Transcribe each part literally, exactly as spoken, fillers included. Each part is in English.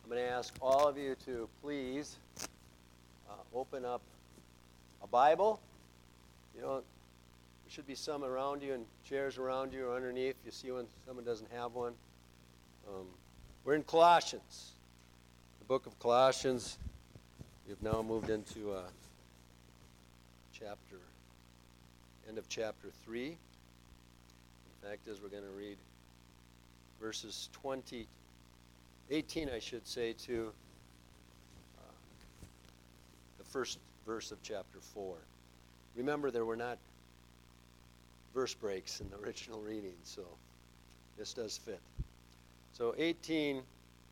I'm going to ask all of you to please uh, open up a Bible. You know, there should be some around you and chairs around you or underneath. You see when someone doesn't have one. Um, we're in Colossians, the book of Colossians. We've now moved into uh, chapter, end of chapter three. The fact is, we're going to read verses twenty, eighteen, I should say, to uh, the first verse of chapter four. Remember, there were not verse breaks in the original reading, so this does fit. So eighteen,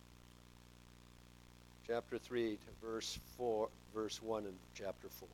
chapter three to verse four, verse one in chapter four.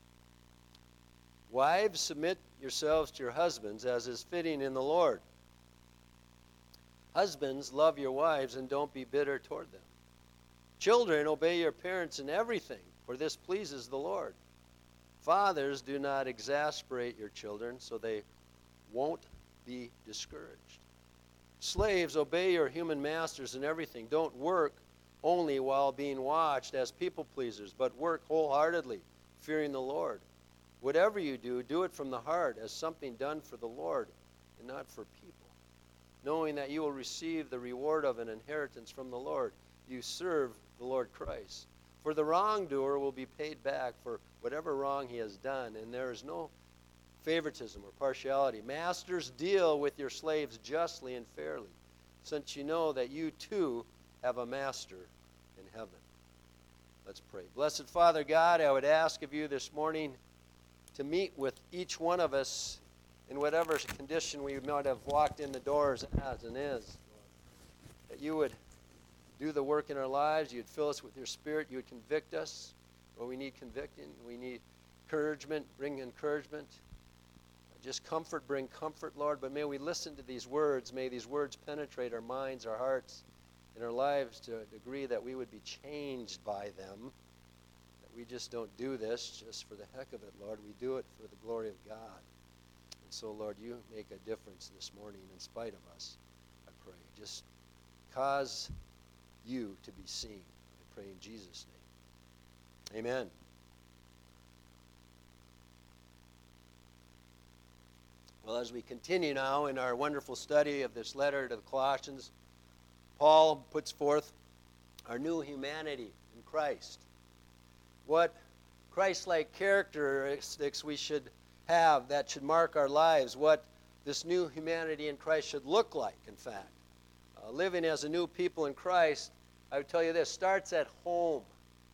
Wives, submit yourselves to your husbands as is fitting in the Lord. Husbands, love your wives and don't be bitter toward them. Children, obey your parents in everything, for this pleases the Lord. Fathers, do not exasperate your children so they won't be discouraged. Slaves, obey your human masters in everything. Don't work only while being watched as people pleasers, but work wholeheartedly, fearing the Lord. Whatever you do, do it from the heart as something done for the Lord and not for people, knowing that you will receive the reward of an inheritance from the Lord. You serve the Lord Christ. For the wrongdoer will be paid back for whatever wrong he has done, and there is no favoritism or partiality. Masters, deal with your slaves justly and fairly, since you know that you too have a master in heaven. Let's pray. Blessed Father God, I would ask of you this morning to meet with each one of us in whatever condition we might have walked in the doors as and is. That you would do the work in our lives. You'd fill us with your Spirit. You would convict us. Well, we need convicting. We need encouragement. Bring encouragement. Just comfort, bring comfort, Lord. But may we listen to these words. May these words penetrate our minds, our hearts, and our lives to a degree that we would be changed by them. That we just don't do this just for the heck of it, Lord. We do it for the glory of God. And so, Lord, you make a difference this morning in spite of us, I pray. Just cause you to be seen. I pray in Jesus' name. Amen. Well, as we continue now in our wonderful study of this letter to the Colossians, Paul puts forth our new humanity in Christ. What Christ-like characteristics we should have that should mark our lives, what this new humanity in Christ should look like, in fact. Uh, living as a new people in Christ, I would tell you this, starts at home.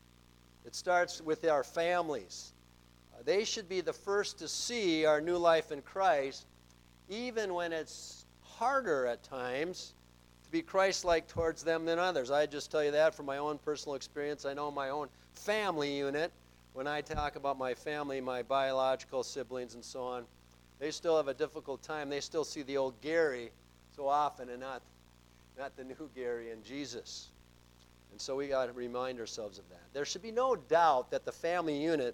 It starts with our families. Uh, they should be the first to see our new life in Christ, even when it's harder at times to be Christ-like towards them than others. I just tell you that from my own personal experience. I know my own family unit, when I talk about my family, my biological siblings and so on, they still have a difficult time. They still see the old Gary so often and not, not the new Gary in Jesus. And so we got to remind ourselves of that. There should be no doubt that the family unit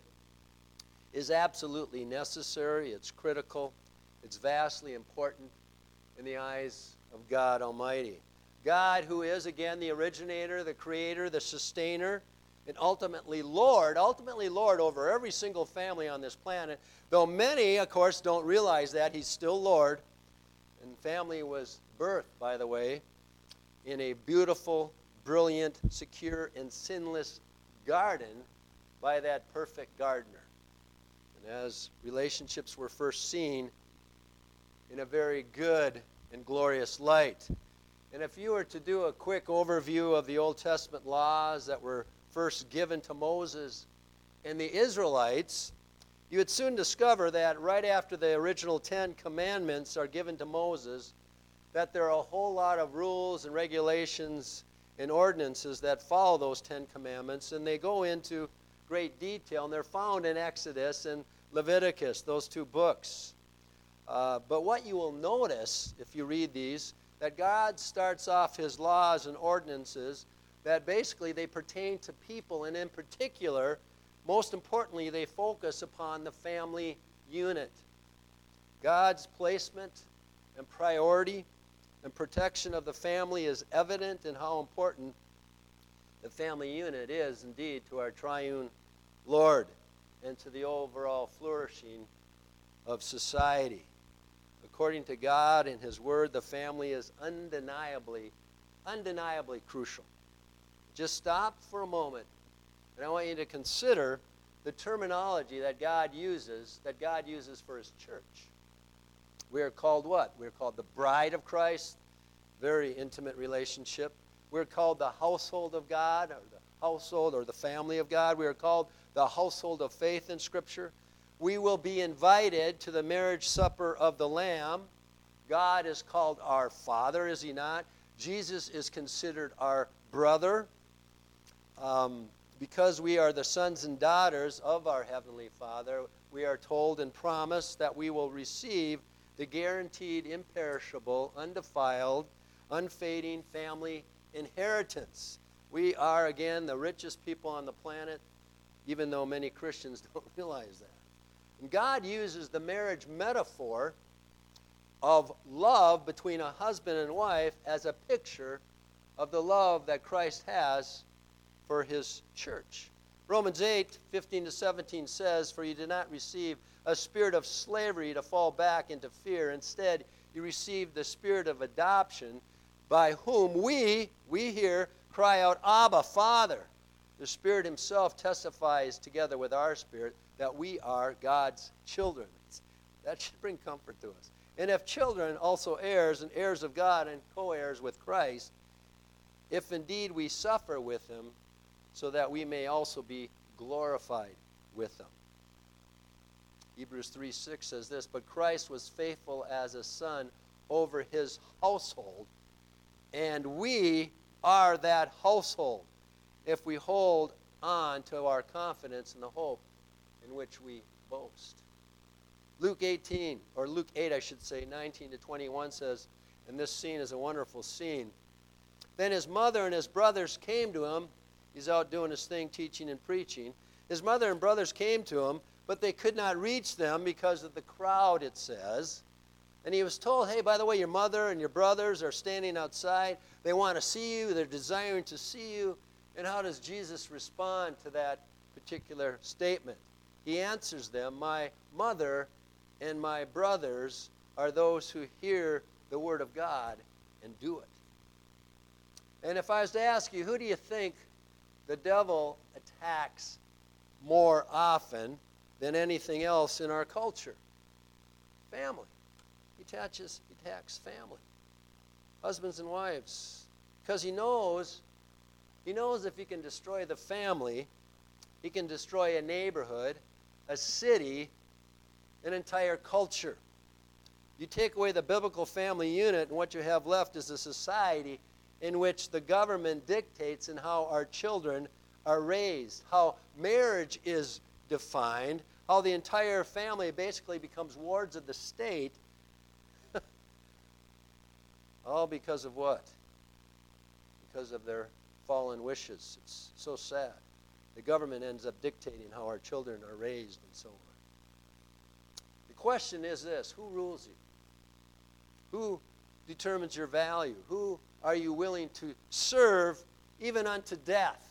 is absolutely necessary. It's critical. It's vastly important in the eyes of God Almighty. God, who is, again, the originator, the creator, the sustainer, and ultimately Lord, ultimately Lord over every single family on this planet. Though many, of course, don't realize that, he's still Lord. And family was birthed, by the way, in a beautiful, brilliant, secure, and sinless garden by that perfect gardener. And as relationships were first seen in a very good and glorious light. And if you were to do a quick overview of the Old Testament laws that were first given to Moses and the Israelites, you would soon discover that right after the original Ten Commandments are given to Moses, that there are a whole lot of rules and regulations and ordinances that follow those Ten Commandments, and they go into great detail, and they're found in Exodus and Leviticus, those two books. Uh, but what you will notice, if you read these, that God starts off his laws and ordinances that basically they pertain to people, and in particular, most importantly, they focus upon the family unit. God's placement and priority and protection of the family is evident in how important the family unit is indeed to our triune Lord and to the overall flourishing of society. According to God and His Word, the family is undeniably, undeniably crucial. Just stop for a moment, and I want you to consider the terminology that God uses, that God uses for His church. We are called what? We are called the bride of Christ, very intimate relationship. We're called the household of God, or the household or the family of God. We are called the household of faith in Scripture. We will be invited to the marriage supper of the Lamb. God is called our Father, is He not? Jesus is considered our brother. Um, because we are the sons and daughters of our Heavenly Father, we are told and promised that we will receive the guaranteed, imperishable, undefiled, unfading family inheritance. We are, again, the richest people on the planet, even though many Christians don't realize that. And God uses the marriage metaphor of love between a husband and wife as a picture of the love that Christ has for His church. Romans eight, fifteen to seventeen says, "For you did not receive a spirit of slavery to fall back into fear. Instead, you received the spirit of adoption, by whom we, we here, cry out, Abba, Father." The Spirit Himself testifies together with our spirit that we are God's children. That should bring comfort to us. And if children, also heirs, and heirs of God, and co-heirs with Christ, if indeed we suffer with Him, so that we may also be glorified with Him. Hebrews three six says this, "But Christ was faithful as a son over His household, and we are that household, if we hold on to our confidence in the hope in which we boast." Luke eighteen, or Luke eight, I should say, nineteen to twenty-one says, and this scene is a wonderful scene. "Then His mother and His brothers came to Him." He's out doing His thing, teaching and preaching. "His mother and brothers came to Him, but they could not reach them because of the crowd," it says. And He was told, "Hey, by the way, your mother and your brothers are standing outside. They want to see you. They're desiring to see you." And how does Jesus respond to that particular statement? He answers them, "My mother and my brothers are those who hear the word of God and do it." And if I was to ask you, who do you think the devil attacks more often than anything else in our culture? Family. He attaches, he attacks family. Husbands and wives. Because he knows, he knows if he can destroy the family, he can destroy a neighborhood, a city, an entire culture. You take away the biblical family unit, and what you have left is a society in which the government dictates in how our children are raised, how marriage is defined, how the entire family basically becomes wards of the state. All because of what? Because of their fallen wishes. It's so sad. The government ends up dictating how our children are raised and so on. The question is this: who rules you? Who determines your value? Who are you willing to serve even unto death?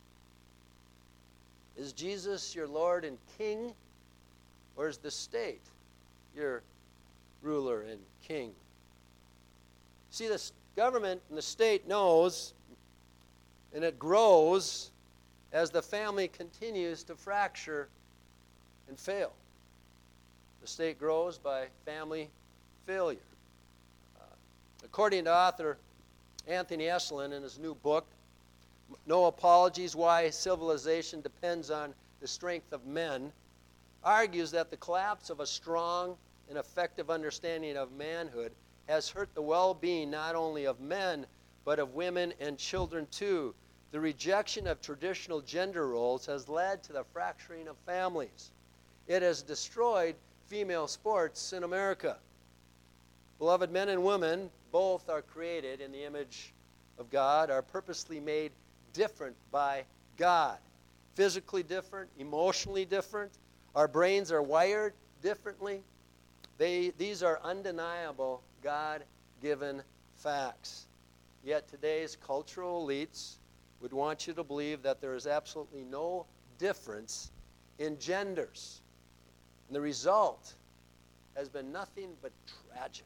Is Jesus your Lord and King, or is the state your ruler and king? See, the government and the state knows, and it grows as the family continues to fracture and fail. The state grows by family failure. Uh, according to author Anthony Esolen in his new book, No Apologies, Why Civilization Depends on the Strength of Men, argues that the collapse of a strong and effective understanding of manhood has hurt the well-being not only of men, but of women and children too. The rejection of traditional gender roles has led to the fracturing of families. It has destroyed female sports in America. Beloved men and women, both are created in the image of God, are purposely made different by God. Physically different, emotionally different. Our brains are wired differently. They, these are undeniable God-given facts. Yet today's cultural elites, would want you to believe that there is absolutely no difference in genders. And the result has been nothing but tragic.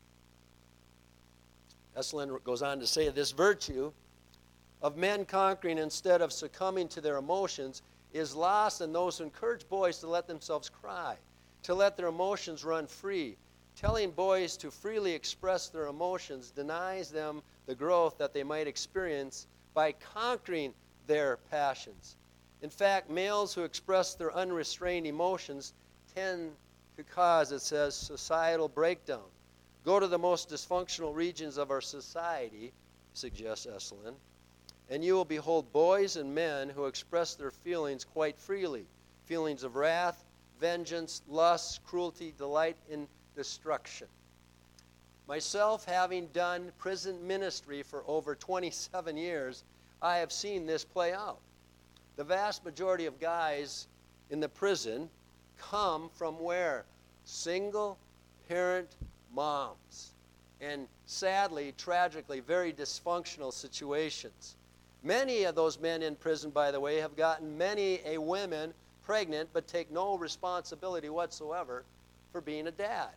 Esalen goes on to say this virtue of men conquering instead of succumbing to their emotions is lost in those who encourage boys to let themselves cry, to let their emotions run free. Telling boys to freely express their emotions denies them the growth that they might experience by conquering their passions. In fact, males who express their unrestrained emotions tend to cause, it says, societal breakdown. Go to the most dysfunctional regions of our society, suggests Esalen, and you will behold boys and men who express their feelings quite freely. Feelings of wrath, vengeance, lust, cruelty, delight in destruction. Myself, having done prison ministry for over twenty-seven years, I have seen this play out. The vast majority of guys in the prison come from where? Single parent moms. And sadly, tragically, very dysfunctional situations. Many of those men in prison, by the way, have gotten many a women pregnant but take no responsibility whatsoever for being a dad.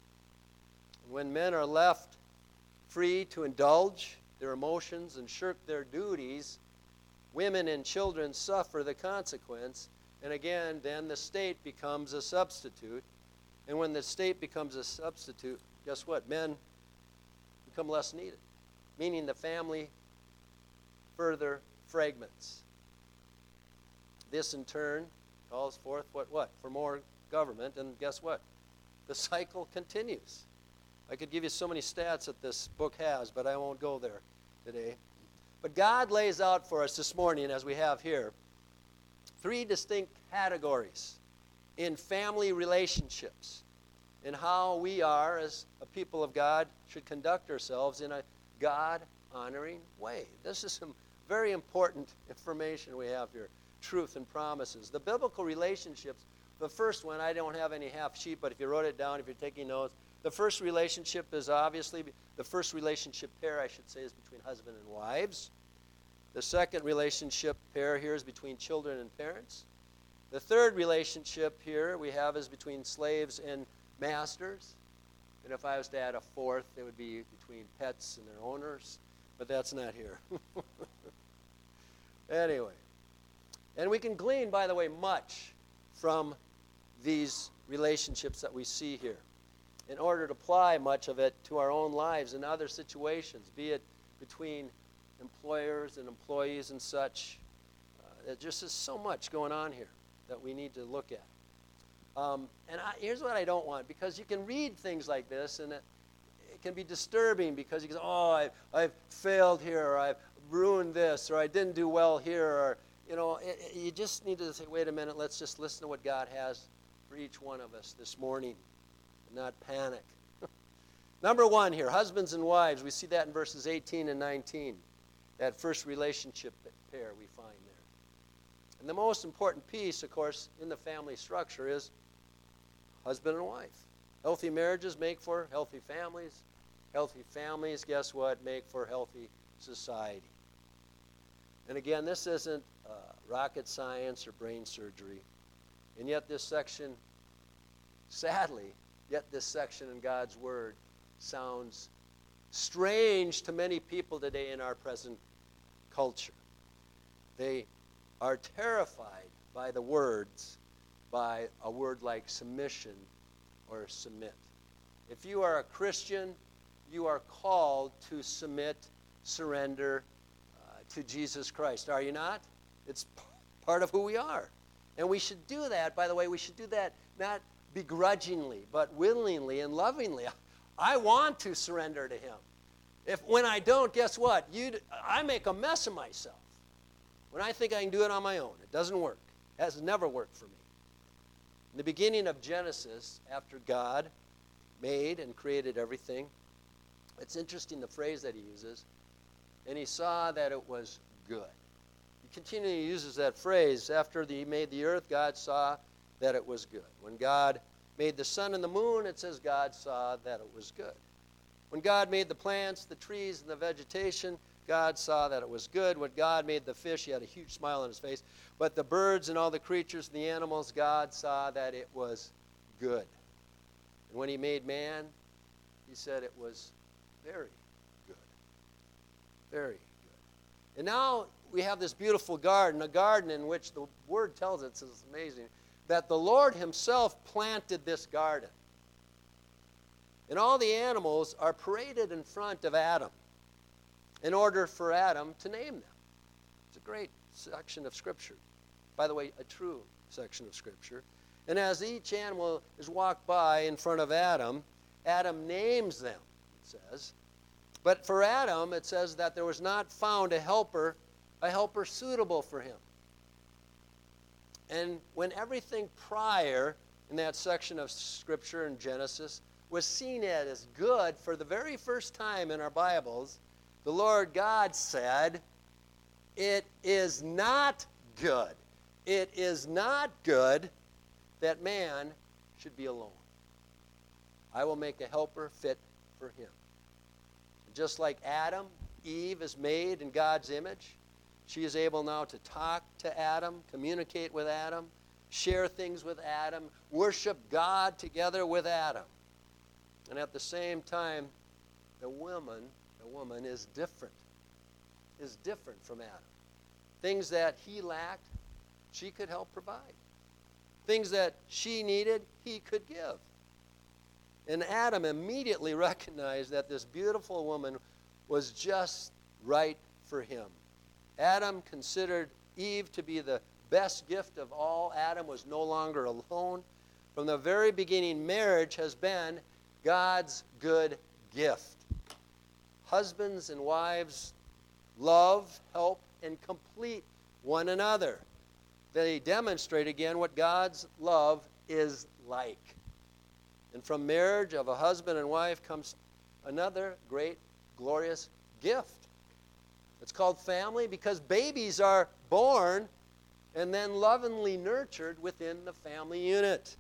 When men are left free to indulge their emotions and shirk their duties, women and children suffer the consequence. And again, then the state becomes a substitute. And when the state becomes a substitute, guess what? Men become less needed, meaning the family further fragments. This, in turn, calls forth what? What? For more government. And guess what? The cycle continues. I could give you so many stats that this book has, but I won't go there today. But God lays out for us this morning, as we have here, three distinct categories in family relationships and how we are, as a people of God, should conduct ourselves in a God-honoring way. This is some very important information we have here, truth and promises. The biblical relationships, the first one, I don't have any half sheet, but if you wrote it down, if you're taking notes, the first relationship is obviously, the first relationship pair, I should say, is between husband and wives. The second relationship pair here is between children and parents. The third relationship here we have is between slaves and masters. And if I was to add a fourth, it would be between pets and their owners. But that's not here. Anyway. And we can glean, by the way, much from these relationships that we see here in order to apply much of it to our own lives and other situations, be it between employers and employees and such. Uh, there just is so much going on here that we need to look at. Um, and I, here's what I don't want, because you can read things like this and it, it can be disturbing because you can say, oh, I, I've failed here, or I've ruined this, or I didn't do well here, or, you know, it, it, you just need to say, wait a minute, let's just listen to what God has for each one of us this morning and not panic. Number one here, husbands and wives. We see that in verses eighteen and nineteen, that first relationship pair we find there. And the most important piece, of course, in the family structure is husband and wife. Healthy marriages make for healthy families. Healthy families, guess what, make for healthy society. And again, this isn't uh, rocket science or brain surgery. And yet this section, sadly, yet this section in God's Word sounds strange to many people today in our present culture. They are terrified by the words, by a word like submission or submit. If you are a Christian, you are called to submit, surrender uh, to Jesus Christ. Are you not? It's p- part of who we are. And we should do that, by the way, we should do that not begrudgingly, but willingly and lovingly. I want to surrender to Him. If when I don't, guess what? You, I make a mess of myself. When I think I can do it on my own, it doesn't work. It has never worked for me. In the beginning of Genesis, after God made and created everything, it's interesting the phrase that He uses, and He saw that it was good. He continually uses that phrase. After He made the earth, God saw that it was good. When God made the sun and the moon, it says God saw that it was good. When God made the plants, the trees, and the vegetation, God saw that it was good. When God made the fish, he had a huge smile on his face. But the birds and all the creatures and the animals, God saw that it was good. And when he made man, he said it was very good. Very good. And now we have this beautiful garden, a garden in which the word tells us, it's amazing, that the Lord himself planted this garden. And all the animals are paraded in front of Adam in order for Adam to name them. It's a great section of Scripture. By the way, a true section of Scripture. And as each animal is walked by in front of Adam, Adam names them, it says. But for Adam, it says that there was not found a helper, a helper suitable for him. And when everything prior in that section of Scripture in Genesis was seen as good for the very first time in our Bibles, the Lord God said, it is not good. It is not good that man should be alone. I will make a helper fit for him. Just like Adam, Eve is made in God's image. She is able now to talk to Adam, communicate with Adam, share things with Adam, worship God together with Adam. And at the same time, the woman, the woman is different, is different from Adam. Things that he lacked, she could help provide. Things that she needed, he could give. And Adam immediately recognized that this beautiful woman was just right for him. Adam considered Eve to be the best gift of all. Adam was no longer alone. From the very beginning, marriage has been God's good gift. Husbands and wives love, help, and complete one another. They demonstrate again what God's love is like. And from marriage of a husband and wife comes another great, glorious gift. It's called family because babies are born and then lovingly nurtured within the family unit.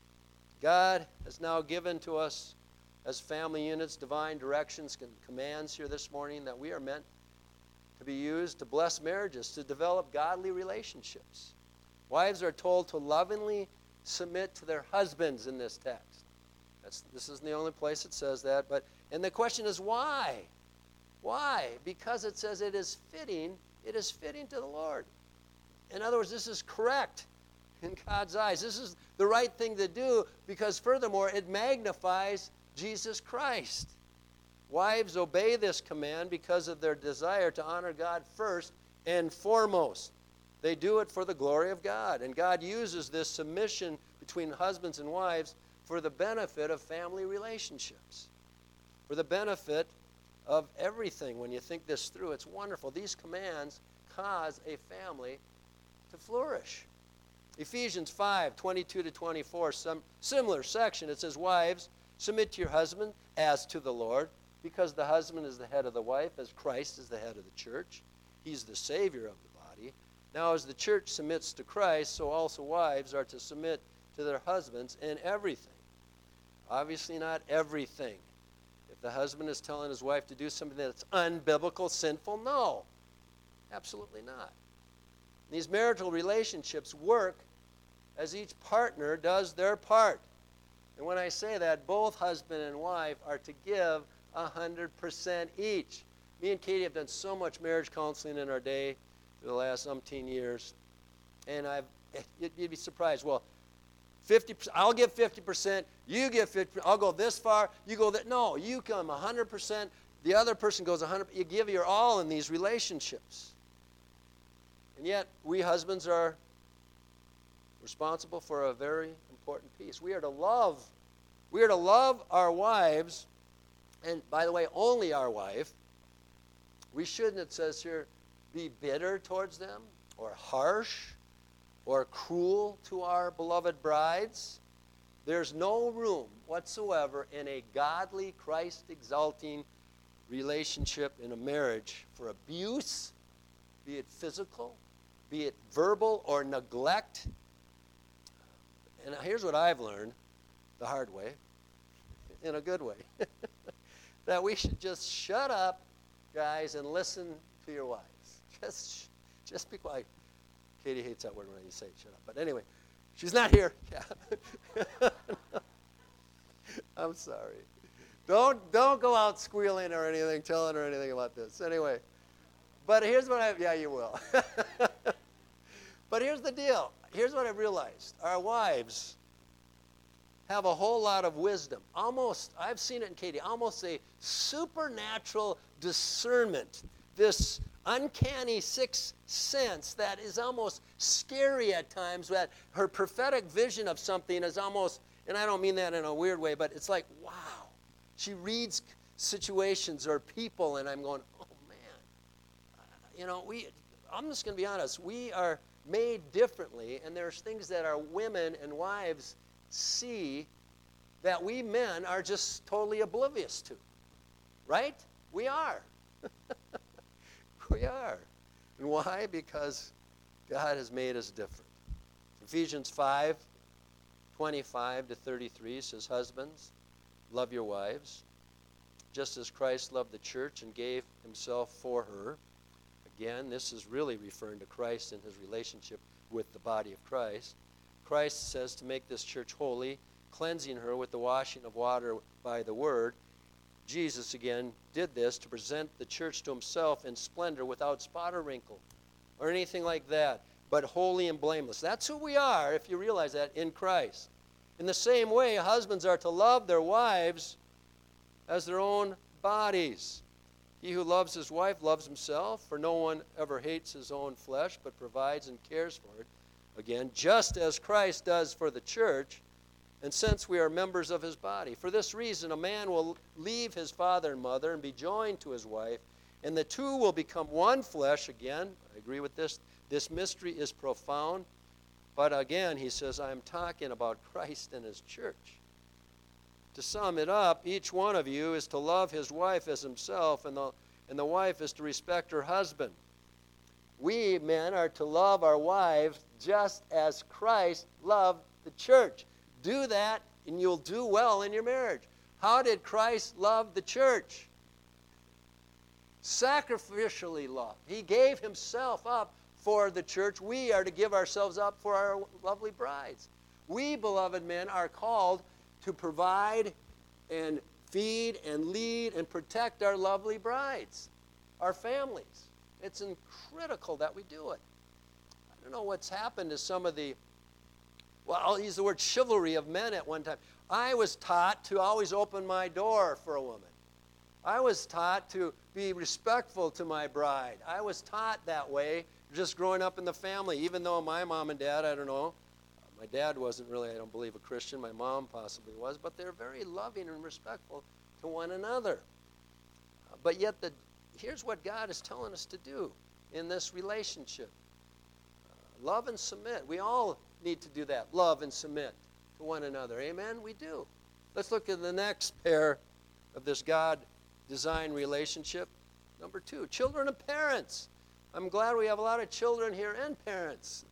God has now given to us as family units divine directions and commands here this morning that we are meant to be used to bless marriages, to develop godly relationships. Wives are told to lovingly submit to their husbands in this text. That's, this isn't the only place it says that. But and the question is why? Why? Because it says it is fitting. It is fitting to the Lord. In other words, this is correct in God's eyes. This is the right thing to do because furthermore, it magnifies Jesus Christ. Wives obey this command because of their desire to honor God first and foremost. They do it for the glory of God. And God uses this submission between husbands and wives for the benefit of family relationships, for the benefit of everything. When you think this through, it's wonderful. These commands cause a family to flourish. Ephesians five, twenty-two to twenty-four, some similar section. It says, wives, submit to your husband as to the Lord, because the husband is the head of the wife, as Christ is the head of the church. He's the Savior of the body. Now, as the church submits to Christ, so also wives are to submit to their husbands in everything. Obviously not everything. If the husband is telling his wife to do something that's unbiblical, sinful, no. Absolutely not. These marital relationships work as each partner does their part. And when I say that, both husband and wife are to give one hundred percent each. Me and Katie have done so much marriage counseling in our day for the last umpteen years. And I've, you'd be surprised. Well, fifty percent, I'll give fifty percent, you give fifty percent, I'll go this far, you go that. No, you come one hundred percent, the other person goes one hundred percent. You give your all in these relationships. And yet, we husbands are responsible for a very important piece. We are to love. We are to love our wives, and by the way, only our wife. We shouldn't, it says here, be bitter towards them, or harsh, or cruel to our beloved brides. There's no room whatsoever in a godly, Christ-exalting relationship in a marriage for abuse, be it physical, be it verbal, or neglect. And here's what I've learned the hard way, in a good way, that we should just shut up guys, and listen to your wives. Just, just be quiet. Katie hates that word when you say shut up. But anyway, she's not here. Yeah. I'm sorry. Don't don't go out squealing or anything, telling her anything about this. Anyway, but here's what I, yeah, you will. But here's the deal. Here's what I realized. Our wives have a whole lot of wisdom. Almost, I've seen it in Katie, almost a supernatural discernment. This uncanny sixth sense that is almost scary at times, that her prophetic vision of something is almost, and I don't mean that in a weird way, but it's like, wow. She reads situations or people, and I'm going, oh, man. You know, we. I'm just going to be honest. We are made differently, and there's things that our women and wives see that we men are just totally oblivious to. Right? We are. We are. And why? Because God has made us different. Ephesians five, twenty-five to thirty-three says, husbands, love your wives, just as Christ loved the church and gave himself for her. Again, this is really referring to Christ and his relationship with the body of Christ. Christ says to make this church holy, cleansing her with the washing of water by the word. Jesus, again, did this to present the church to himself in splendor without spot or wrinkle or anything like that, but holy and blameless. That's who we are, if you realize that, in Christ. In the same way, husbands are to love their wives as their own bodies. He who loves his wife loves himself, for no one ever hates his own flesh, but provides and cares for it. Again, just as Christ does for the church, and since we are members of his body. For this reason, a man will leave his father and mother and be joined to his wife, and the two will become one flesh. Again, I agree with this. This mystery is profound. But again, he says, I'm talking about Christ and his church. To sum it up, each one of you is to love his wife as himself, and the, and the wife is to respect her husband. We men are to love our wives just as Christ loved the church. Do that, and you'll do well in your marriage. How did Christ love the church? Sacrificially loved. He gave himself up for the church. We are to give ourselves up for our lovely brides. We, beloved men, are called to provide and feed and lead and protect our lovely brides, our families. It's critical that we do it. I don't know what's happened to some of the, well, I'll use the word chivalry of men at one time. I was taught to always open my door for a woman. I was taught to be respectful to my bride. I was taught that way just growing up in the family, even though my mom and dad, I don't know, my dad wasn't really, I don't believe, a Christian. My mom possibly was, but they're very loving and respectful to one another. But yet, the, here's what God is telling us to do in this relationship. Uh, love and submit. We all need to do that. Love and submit to one another. Amen? We do. Let's look at the next pair of this God-designed relationship. Number two, children and parents. I'm glad we have a lot of children here and parents.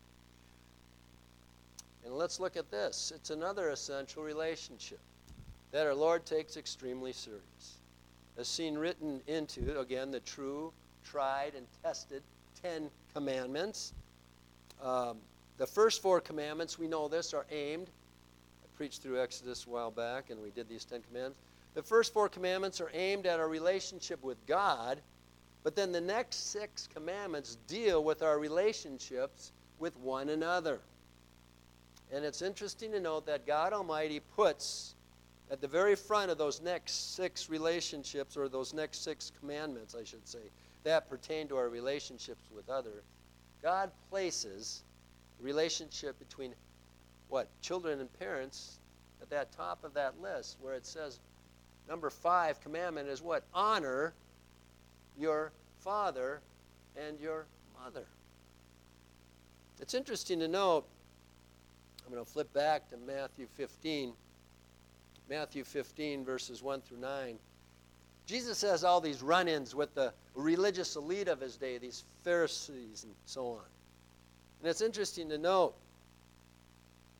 And let's look at this. It's another essential relationship that our Lord takes extremely serious. As seen written into, again, the true, tried, and tested Ten Commandments. Um, the first four commandments, we know this, are aimed. I preached through Exodus a while back, and we did these Ten Commandments. The first four commandments are aimed at our relationship with God, but then the next six commandments deal with our relationships with one another. And it's interesting to note that God Almighty puts at the very front of those next six relationships, or those next six commandments, I should say, that pertain to our relationships with others, God places the relationship between, what, children and parents at that top of that list, where it says, number five commandment is what? Honor your father and your mother. It's interesting to note, I'm going to flip back to Matthew fifteen. Matthew fifteen, verses one through nine. Jesus has all these run-ins with the religious elite of his day, these Pharisees and so on. And it's interesting to note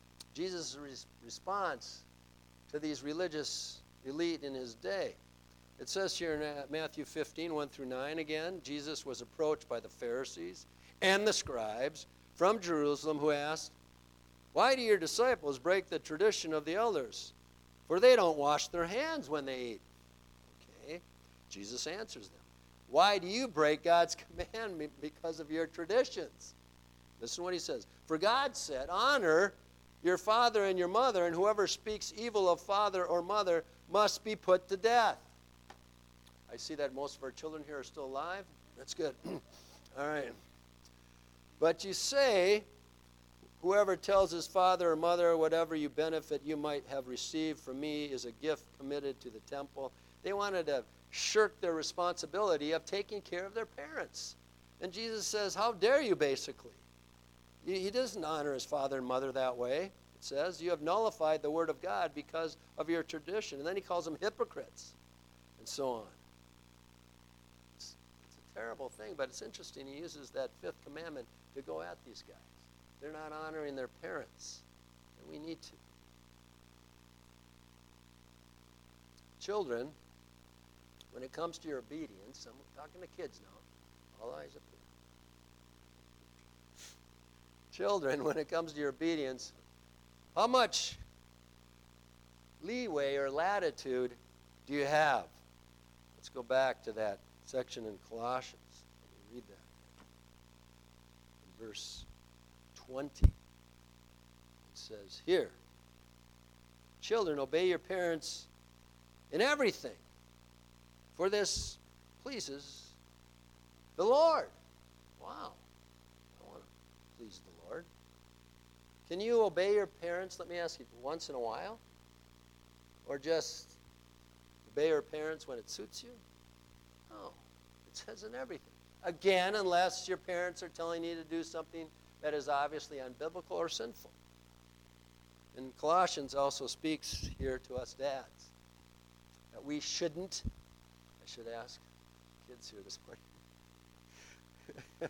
Jesus' res- response to these religious elite in his day. It says here in Matthew fifteen, one through nine again, Jesus was approached by the Pharisees and the scribes from Jerusalem who asked, "Why do your disciples break the tradition of the elders? For they don't wash their hands when they eat." Okay, Jesus answers them. "Why do you break God's command because of your traditions?" Listen to what he says. "For God said, 'Honor your father and your mother, and whoever speaks evil of father or mother must be put to death.'" I see that most of our children here are still alive. That's good. All right. "But you say, whoever tells his father or mother, whatever you benefit you might have received from me is a gift committed to the temple." They wanted to shirk their responsibility of taking care of their parents. And Jesus says, how dare you, basically. He doesn't honor his father and mother that way. It says, you have nullified the word of God because of your tradition. And then he calls them hypocrites and so on. It's, it's a terrible thing, but it's interesting. He uses that fifth commandment to go at these guys. They're not honoring their parents, and we need to. Children, when it comes to your obedience, I'm talking to kids now, all eyes up here. Children, when it comes to your obedience, how much leeway or latitude do you have? Let's go back to that section in Colossians. Let me read that. In verse twenty. It says here, "Children, obey your parents in everything, for this pleases the Lord." Wow. I want to please the Lord. Can you obey your parents, let me ask you, once in a while? Or just obey your parents when it suits you? No. It says in everything. Again, unless your parents are telling you to do something that is obviously unbiblical or sinful. And Colossians also speaks here to us dads that we shouldn't, I should ask kids here this morning,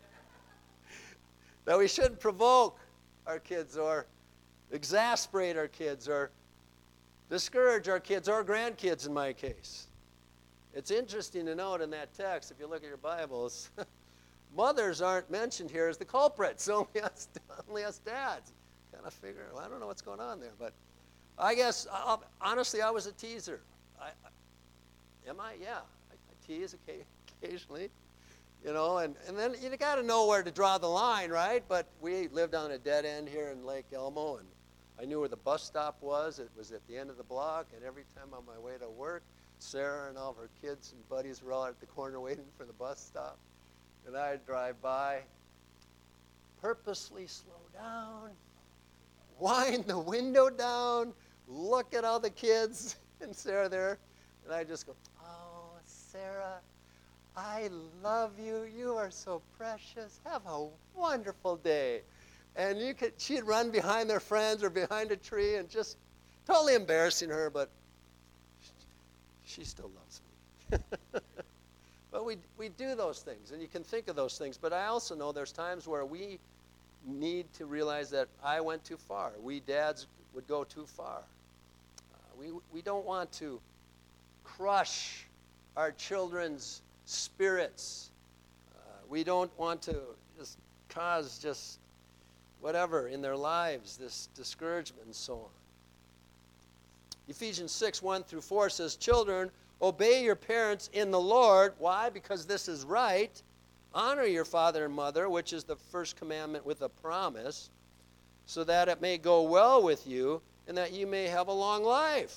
that we shouldn't provoke our kids or exasperate our kids or discourage our kids or grandkids in my case. It's interesting to note in that text, if you look at your Bibles, mothers aren't mentioned here as the culprits, only us, only us dads. Kind of figure, well, I don't know what's going on there, but I guess, I'll, honestly, I was a teaser. I, I, am I? Yeah, I, I tease occasionally, you know, and, and then you got to know where to draw the line, right? But we lived on a dead end here in Lake Elmo, and I knew where the bus stop was. It was at the end of the block, and every time on my way to work, Sarah and all of her kids and buddies were all at the corner waiting for the bus stop. And I'd drive by, purposely slow down, wind the window down, look at all the kids and Sarah there, and I just go, "Oh, Sarah, I love you. You are so precious. Have a wonderful day." And you could, she'd run behind their friends or behind a tree and just totally embarrassing her, but she still loves me. But we we do those things, and you can think of those things. But I also know there's times where we need to realize that I went too far. We dads would go too far. Uh, we we don't want to crush our children's spirits. Uh, we don't want to just cause just whatever in their lives, this discouragement and so on. Ephesians six, one through four says, "Children, obey your parents in the Lord." Why? Because this is right. "Honor your father and mother," which is the first commandment with a promise, "so that it may go well with you and that you may have a long life."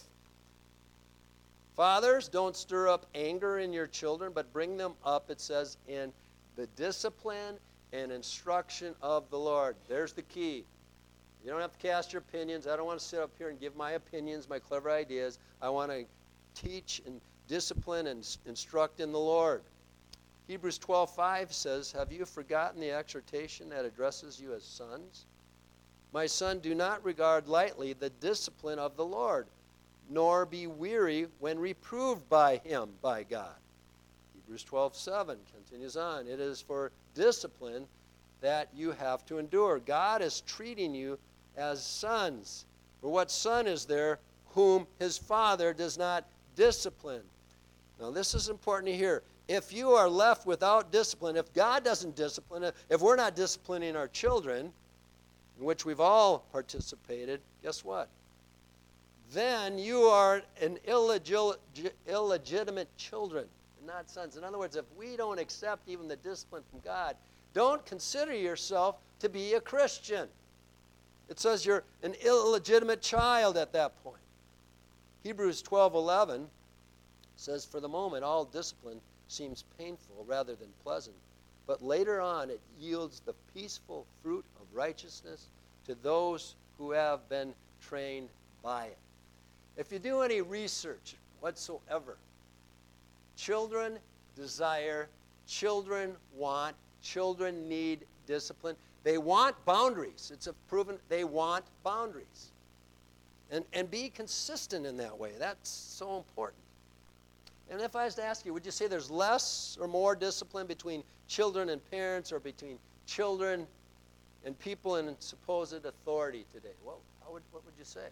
Fathers, don't stir up anger in your children, but bring them up, it says, in the discipline and instruction of the Lord. There's the key. You don't have to cast your opinions. I don't want to sit up here and give my opinions, my clever ideas. I want to teach and discipline and instruct in the Lord. Hebrews twelve five says, "Have you forgotten the exhortation that addresses you as sons? My son, do not regard lightly the discipline of the Lord, nor be weary when reproved by him, by God." Hebrews twelve seven continues on. It is for discipline that you have to endure. God is treating you as sons. For what son is there whom his father does not discipline? Now, this is important to hear. If you are left without discipline, if God doesn't discipline, if we're not disciplining our children, in which we've all participated, guess what? Then you are an illegil- illegitimate children, not sons. In other words, if we don't accept even the discipline from God, don't consider yourself to be a Christian. It says you're an illegitimate child at that point. Hebrews twelve eleven says, for the moment, all discipline seems painful rather than pleasant, but later on it yields the peaceful fruit of righteousness to those who have been trained by it. If you do any research whatsoever, children desire, children want, children need discipline. They want boundaries. It's a proven they want boundaries. And, and be consistent in that way. That's so important. And if I was to ask you, would you say there's less or more discipline between children and parents, or between children and people in supposed authority today? Well, how would, what would you say?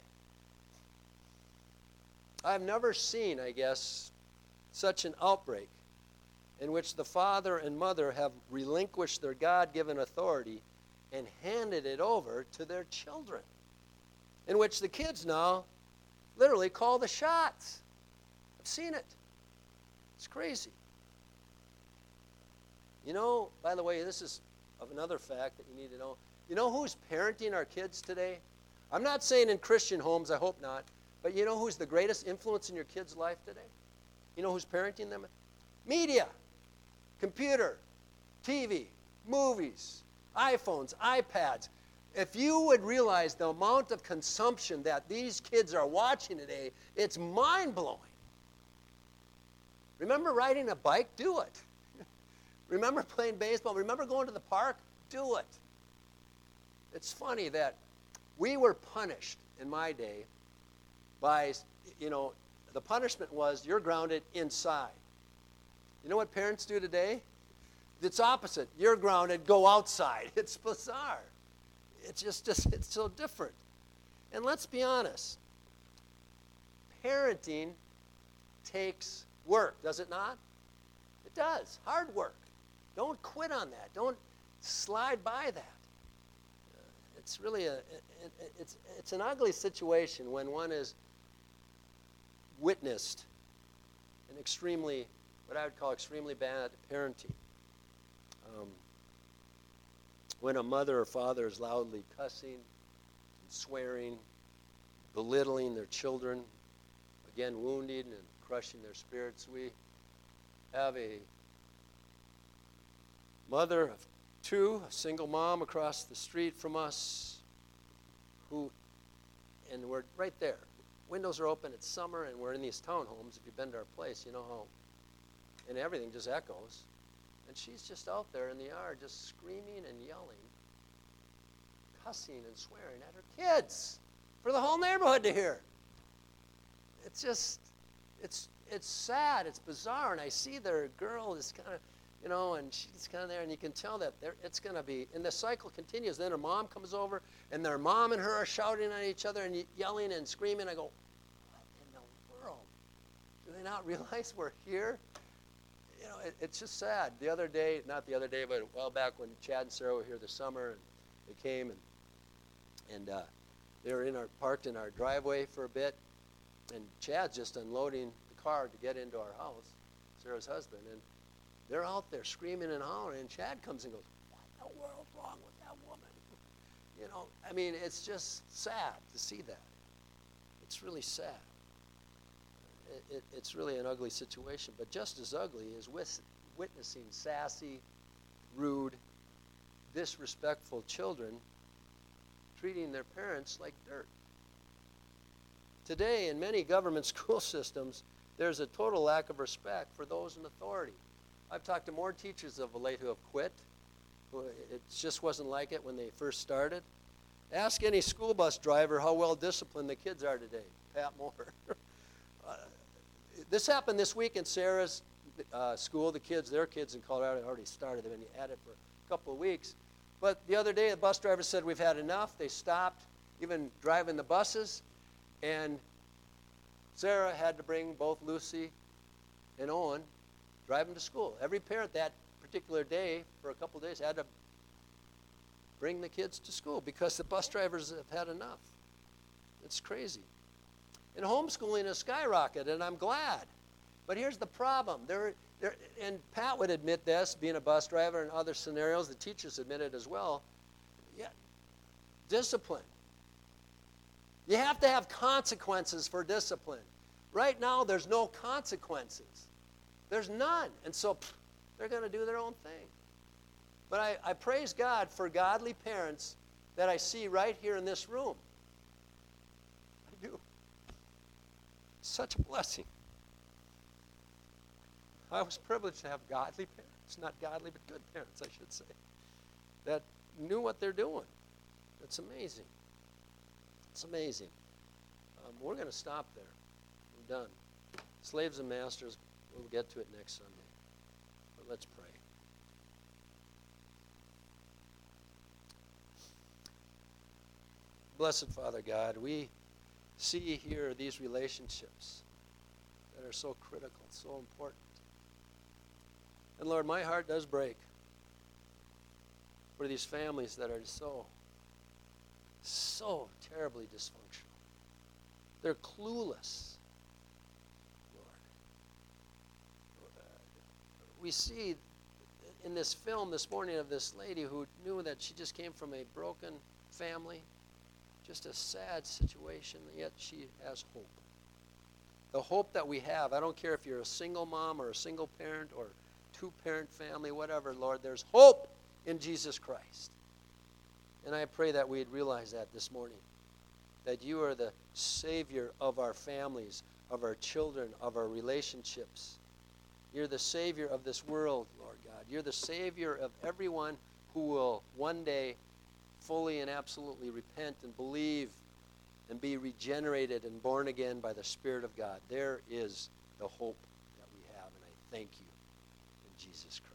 I've never seen, I guess, such an outbreak in which the father and mother have relinquished their God-given authority and handed it over to their children, in which the kids now literally call the shots. I've seen it. It's crazy. You know, by the way, this is of another fact that you need to know. You know who's parenting our kids today? I'm not saying in Christian homes, I hope not, but you know who's the greatest influence in your kids' life today? You know who's parenting them? Media, computer, T V, movies, iPhones, iPads. If you would realize the amount of consumption that these kids are watching today, it's mind-blowing. Remember riding a bike? Do it. Remember playing baseball? Remember going to the park? Do it. It's funny that we were punished in my day by, you know, the punishment was you're grounded inside. You know what parents do today? It's opposite. You're grounded, go outside. It's bizarre. It's just, just it's so different. And let's be honest. Parenting takes work, does it not? It does. Hard work. Don't quit on that. Don't slide by that. Uh, it's really a it, it, it's it's an ugly situation when one is witnessed an extremely, what I would call extremely bad parenting. Um, when a mother or father is loudly cussing and swearing, belittling their children, again wounding and crushing their spirits. We have a mother of two, a single mom across the street from us, who, and we're right there. Windows are open, it's summer, and we're in these townhomes. If you've been to our place, you know how, and everything just echoes. And she's just out there in the yard just screaming and yelling, cussing and swearing at her kids for the whole neighborhood to hear. It's just, it's it's sad, it's bizarre, and I see their girl is kind of, you know, and she's kind of there, and you can tell that it's going to be, and the cycle continues. Then her mom comes over, and their mom and her are shouting at each other and yelling and screaming. I go, what in the world? Do they not realize we're here? You know, it, it's just sad. The other day, not the other day, but a while back when Chad and Sarah were here this summer, and they came, and and uh, they were in our parked in our driveway for a bit, and Chad's just unloading the car to get into our house, Sarah's husband, and they're out there screaming and hollering, and Chad comes and goes, what in the world's wrong with that woman? You know, I mean, it's just sad to see that. It's really sad. It, it, it's really an ugly situation, but just as ugly is wis- witnessing sassy, rude, disrespectful children treating their parents like dirt. Today, in many government school systems, there's a total lack of respect for those in authority. I've talked to more teachers of late who have quit. Who it just wasn't like it when they first started. Ask any school bus driver how well disciplined the kids are today. Pat Moore. uh, this happened this week in Sarah's uh, school. The kids, their kids in Colorado had already started. They've been at it for a couple of weeks. But the other day, the bus driver said, we've had enough. They stopped even driving the buses. And Sarah had to bring both Lucy and Owen, drive them to school. Every parent that particular day, for a couple of days, had to bring the kids to school because the bus drivers have had enough. It's crazy. And homeschooling has skyrocketed, and I'm glad. But here's the problem. There, there, and Pat would admit this, being a bus driver, and other scenarios, the teachers admit it as well. Yeah, discipline. You have to have consequences for discipline. Right now, there's no consequences. There's none. And so pff, they're going to do their own thing. But I, I praise God for godly parents that I see right here in this room. I do. It's such a blessing. I was privileged to have godly parents. Not godly, but good parents, I should say, that knew what they're doing. It's amazing. It's amazing. Um, we're going to stop there. We're done. Slaves and masters, we'll get to it next Sunday. But let's pray. Blessed Father God, we see here these relationships that are so critical, so important. And Lord, my heart does break for these families that are so, so terribly dysfunctional. They're clueless, Lord. We see in this film this morning of this lady who knew that she just came from a broken family, just a sad situation, and yet she has hope. The hope that we have, I don't care if you're a single mom or a single parent or two-parent family, whatever, Lord, there's hope in Jesus Christ. And I pray that we'd realize that this morning, that you are the Savior of our families, of our children, of our relationships. You're the Savior of this world, Lord God. You're the Savior of everyone who will one day fully and absolutely repent and believe and be regenerated and born again by the Spirit of God. There is the hope that we have, and I thank you in Jesus Christ.